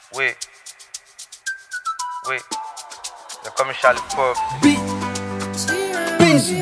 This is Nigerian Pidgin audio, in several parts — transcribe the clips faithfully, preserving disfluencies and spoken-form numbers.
Wait. Wait. They call me Charlie Pop. B. Busy.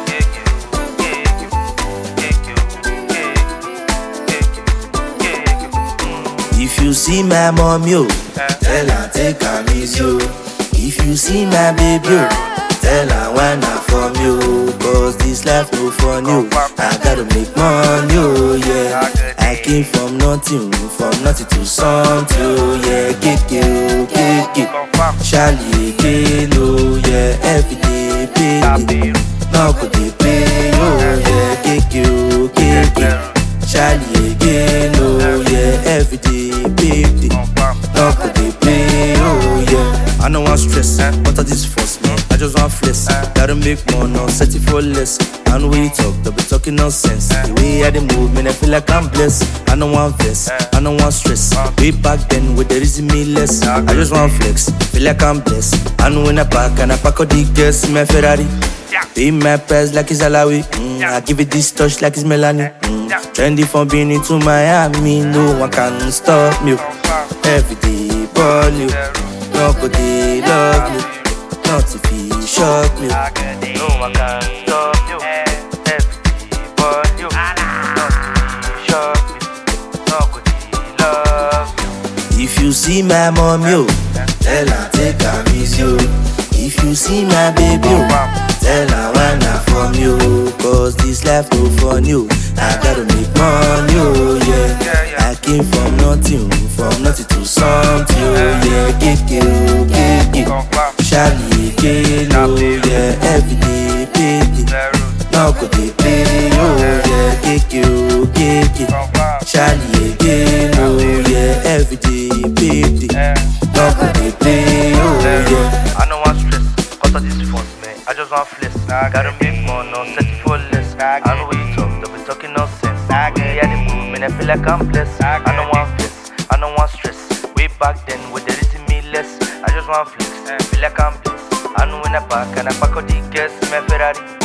If you see my mom, yo, tell her take her easy, yo. If you see my baby, yo, tell her why not from you. Cause this life no fun, yo. I gotta make money, yo, yeah. I came from nothing, from nothing to something, yo, yeah. Kick you, kick you. Charlie, Kilo, yeah. Every day, pay. Now could they pay, yo, yeah. Kick you, kick you. Charlie again, oh yeah, every day, baby. Now could they play, oh yeah. I don't want stress, what are this force, man? I just want flex, gotta make more, no, set it for less. And we talk, they'll be talking nonsense. The way I dey move, man, I feel like I'm blessed. I don't want vest, I don't want stress. Way back then, with the reason me less. I just want flex, feel like I'm blessed. And when I pack, and I pack all the girls in my Ferrari. Pay my price like it's Alawi. Mm, I give it this touch like it's Melanie. Mm, trendy from Benin to Miami. No one can stop me. Every day, ball you. Nobody love you. Not if he shock me. No one can stop you. Every day, ball you. Not if he shock me. Nobody love you. If you see my mom, yo, tell her take her easy, yo. If you see my baby, yo, tell her why not from you. Cause this life no fun, yo. I gotta make money, yo, yeah. I came from nothing, from nothing to something, yo, yeah. Kick you, kick you. Charlie, Kilo, yeah. Every day, baby. Now could they play, yo, yeah. Kick you, kick you. Charlie, Kilo, yeah. Every day, baby. Now could they play, yo, yeah. I don't want stress, cause of this force, man. I just want flex. Gotta make more, no set it for less. I know what you talk, they'll be talking nonsense. We had the move, man, I feel like I'm blessed. I don't want flex, I don't want stress. Way back then, with the reason me less. I just want flex, feel like I'm blessed. I know when I pack, and I pack all the girls in my Ferrari.